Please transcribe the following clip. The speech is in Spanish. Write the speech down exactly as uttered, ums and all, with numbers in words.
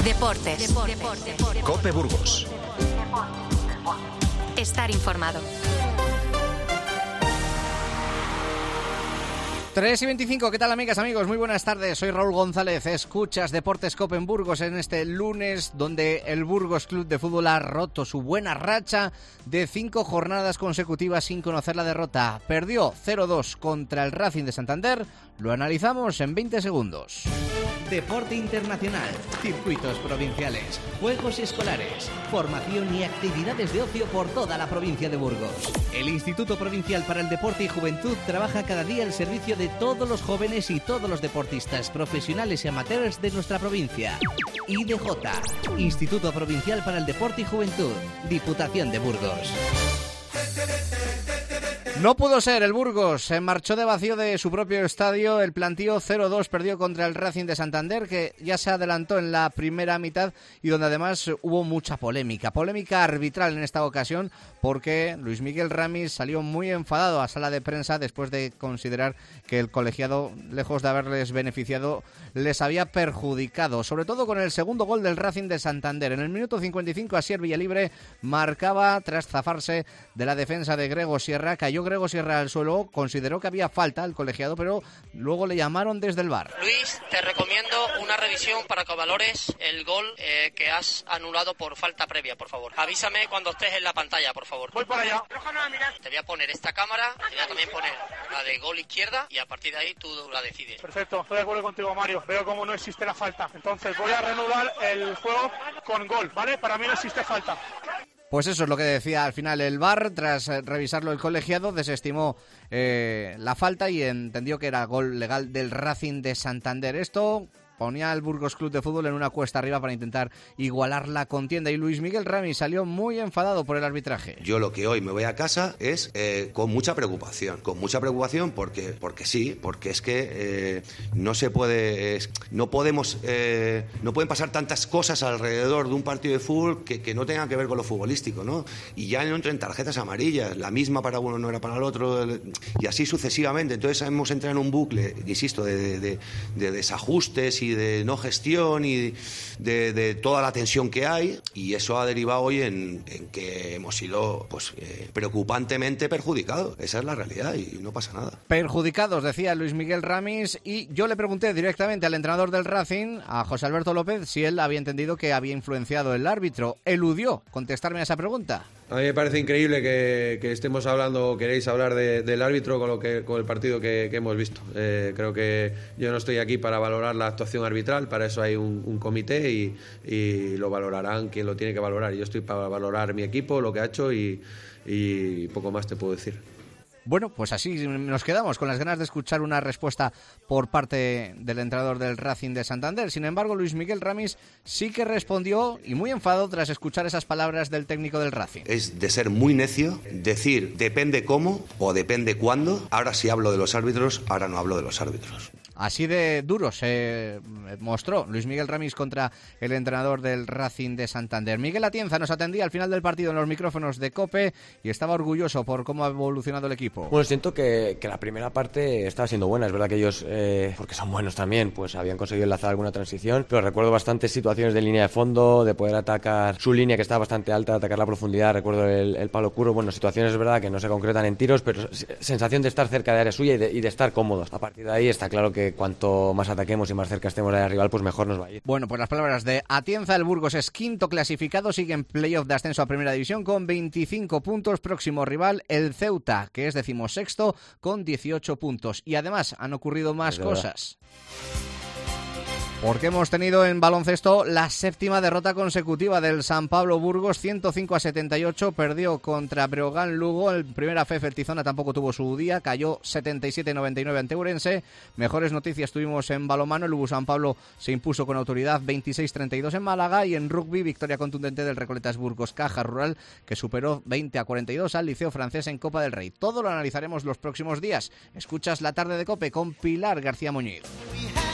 Deportes. Deportes. Deportes. COPE Burgos. Estar informado. tres y veinticinco, ¿qué tal amigas, amigos? Muy buenas tardes, soy Raúl González, escuchas Deportes COPE en Burgos en este lunes donde el Burgos Club de Fútbol ha roto su buena racha de cinco jornadas consecutivas sin conocer la derrota. Perdió cero dos contra el Racing de Santander, lo analizamos en veinte segundos. Deporte internacional, circuitos provinciales, juegos escolares, formación y actividades de ocio por toda la provincia de Burgos. El Instituto Provincial para el Deporte y Juventud trabaja cada día al servicio de todos los jóvenes y todos los deportistas profesionales y amateurs de nuestra provincia. I D J, Instituto Provincial para el Deporte y Juventud, Diputación de Burgos. No pudo ser, el Burgos se marchó de vacío de su propio estadio, el plantío cero dos perdió contra el Racing de Santander, que ya se adelantó en la primera mitad y donde además hubo mucha polémica, polémica arbitral en esta ocasión, porque Luis Miguel Ramis salió muy enfadado a sala de prensa después de considerar que el colegiado, lejos de haberles beneficiado, les había perjudicado, sobre todo con el segundo gol del Racing de Santander. En el minuto cincuenta y cinco, Asier Villalibre marcaba tras zafarse de la defensa de Grego Sierra, cayó Grego Sierra al suelo, consideró que había falta al colegiado, pero luego le llamaron desde el V A R. Luis, te recomiendo una revisión para que valores el gol eh, que has anulado por falta previa, por favor. Avísame cuando estés en la pantalla, por favor. Voy para allá. Te voy a poner esta cámara, te voy a también poner la de gol izquierda y a partir de ahí tú la decides. Perfecto, estoy de acuerdo contigo, Mario. Veo cómo no existe la falta. Entonces voy a reanudar el juego con gol, ¿vale? Para mí no existe falta. Pues eso es lo que decía al final el V A R. Tras revisarlo el colegiado desestimó eh, la falta y entendió que era gol legal del Racing de Santander. Esto ponía al Burgos Club de Fútbol en una cuesta arriba para intentar igualar la contienda y Luis Miguel Ramis salió muy enfadado por el arbitraje. Yo lo que hoy me voy a casa es eh, con mucha preocupación, con mucha preocupación porque, porque sí, porque es que eh, no se puede, es, no podemos, eh, no pueden pasar tantas cosas alrededor de un partido de fútbol que, que no tengan que ver con lo futbolístico, ¿no? Y ya no entran tarjetas amarillas, la misma para uno no era para el otro y así sucesivamente. Entonces hemos entrado en un bucle, insisto, de, de, de desajustes y de no gestión y de, de toda la tensión que hay, y eso ha derivado hoy en, en que hemos sido pues eh, preocupantemente perjudicados. Esa es la realidad y no pasa nada. Perjudicados, decía Luis Miguel Ramis, y yo le pregunté directamente al entrenador del Racing, a José Alberto López, si él había entendido que había influenciado el árbitro. Eludió contestarme a esa pregunta. A mí me parece increíble que, que estemos hablando, queréis hablar de, del árbitro con lo que con el partido que, que hemos visto. Eh, creo que yo no estoy aquí para valorar la actuación arbitral, para eso hay un, un comité y, y lo valorarán quien lo tiene que valorar. Yo estoy para valorar mi equipo, lo que ha hecho y, y poco más te puedo decir. Bueno, pues así nos quedamos con las ganas de escuchar una respuesta por parte del entrenador del Racing de Santander. Sin embargo, Luis Miguel Ramis sí que respondió y muy enfadado tras escuchar esas palabras del técnico del Racing. Es de ser muy necio decir depende cómo o depende cuándo. Ahora sí hablo de los árbitros, ahora no hablo de los árbitros. Así de duro se mostró Luis Miguel Ramis contra el entrenador del Racing de Santander. Miguel Atienza nos atendía al final del partido en los micrófonos de COPE y estaba orgulloso por cómo ha evolucionado el equipo. Bueno, siento que, que la primera parte estaba siendo buena. Es verdad que ellos, eh, porque son buenos también, pues habían conseguido enlazar alguna transición, pero recuerdo bastantes situaciones de línea de fondo, de poder atacar su línea que estaba bastante alta, atacar la profundidad. Recuerdo el, el palo curvo. Bueno, situaciones es verdad que no se concretan en tiros, pero sensación de estar cerca de área suya y de, y de estar cómodos. A partir de ahí está claro que cuanto más ataquemos y más cerca estemos del rival, pues mejor nos va a ir. Bueno, pues las palabras de Atienza, el Burgos es quinto clasificado, sigue en playoff de ascenso a Primera División con veinticinco puntos. Próximo rival, el Ceuta, que es decimosexto con dieciocho puntos. Y además han ocurrido más cosas. Porque hemos tenido en baloncesto la séptima derrota consecutiva del San Pablo Burgos, ciento cinco a setenta y ocho, perdió contra Breogán Lugo, el primera F F el Tizona tampoco tuvo su día, cayó setenta y siete a noventa y nueve ante Ourense. Mejores noticias tuvimos en balonmano, el Lugo San Pablo se impuso con autoridad veintiséis a treinta y dos en Málaga, y en rugby victoria contundente del Recoletas Burgos Caja Rural, que superó veinte a cuarenta y dos al Liceo Francés en Copa del Rey. Todo lo analizaremos los próximos días. Escuchas La Tarde de COPE con Pilar García Muñiz.